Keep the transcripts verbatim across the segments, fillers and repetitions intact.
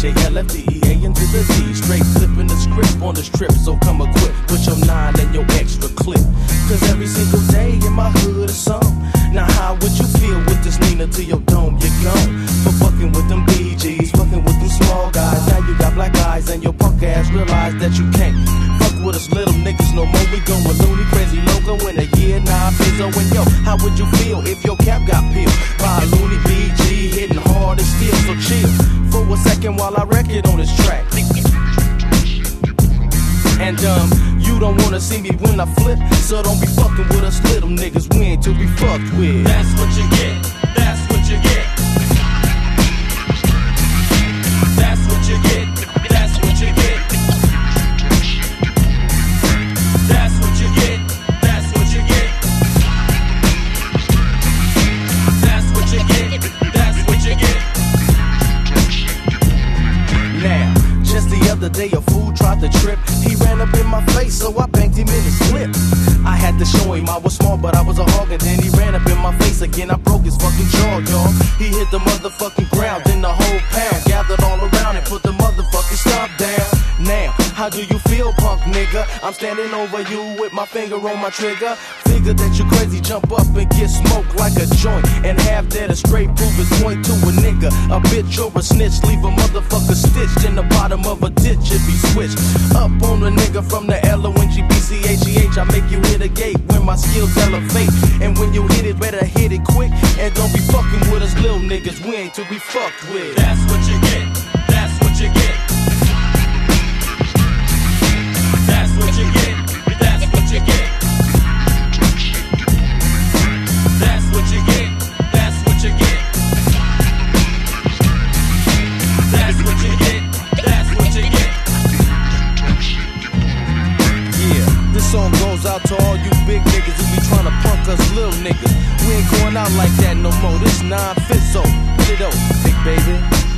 K L F D E A into the D. Straight flipping the script on the strip, so come equipped. Put your nine and your extra clip. Cause every single day in my hood is some. Now how would you feel with this Nina to your dome? You're gone. For fucking with them B Gs, fucking with them small guys. Now you got black eyes and your punk ass realize that you can't fuck with us little niggas no more. We going loony, crazy loco in a year, nine peso. And yo, how would you feel if your cap got peeled by a loony B G hitting hard as steel? So chill for a second while I wreck it on this track. And um, you don't wanna see me when I flip, so don't be fucking with us little niggas. We ain't to be fucked with. That's what you get. That's what you get. That's what you get. That's what you get. That's what you get. That's what you get. That's what you get. That's what you get. Now, just the other day a fool tried to trip. He ran up in my face, so I banked him in his slip. I had to show him I was small, but I was a hog. And then he ran up in my face again. I broke his fucking jaw, y'all. He hit the motherfucking ground. Then the whole pound gathered all around and put the motherfucking stomp down. Now, how do you feel, punk nigga? I'm standing over you with my finger on my trigger. Figure that you crazy, jump up and get smoked like a joint. And have that a straight proof is point to a nigga. A bitch or a snitch, leave a motherfucker stitched in the bottom of a ditch if he switched. Up on a nigga from the L O N G B C H E H. I make you hit a gate when my skills elevate. And when you hit it, better hit it quick. And don't be fucking with us little niggas, we ain't to be fucked with. That's what you get. That's what you get. That's what you get. That's what you get. That's what you get. That's what you get. That's what you get. That's what you get. Yeah, this song goes out to all you big niggas who be trying to punk us little niggas. We ain't going out like that no more. This nine fit so. Put it up, big baby.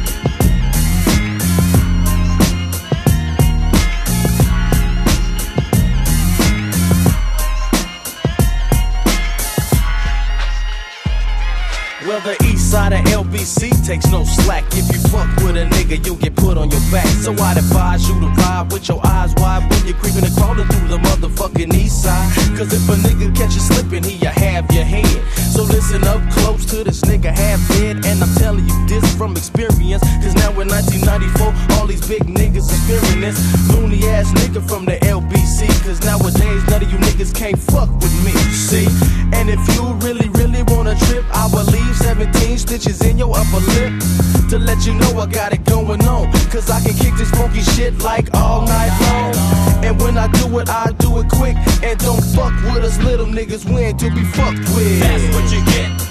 Well, the east side of L B C takes no slack. If you fuck with a nigga, you'll get put on your back. So I'd advise you to ride with your eyes wide when you're creeping and crawling through the motherfucking east side. Cause if a nigga catch you slipping, he'll have your head. So listen up close to this nigga half dead. And I'm telling you this from experience. Cause now in nineteen ninety-four, all these big niggas are fearing this loony ass nigga from the L B C. Cause nowadays, none of you niggas can't fuck with me, see? And if you really, really wanna trip, I will leave seventeen stitches in your upper lip to let you know I got it going on. Cause I can kick this funky shit like all night long. And when I do it, I do it quick. And don't fuck with us little niggas, we ain't to be fucked with. That's what you get.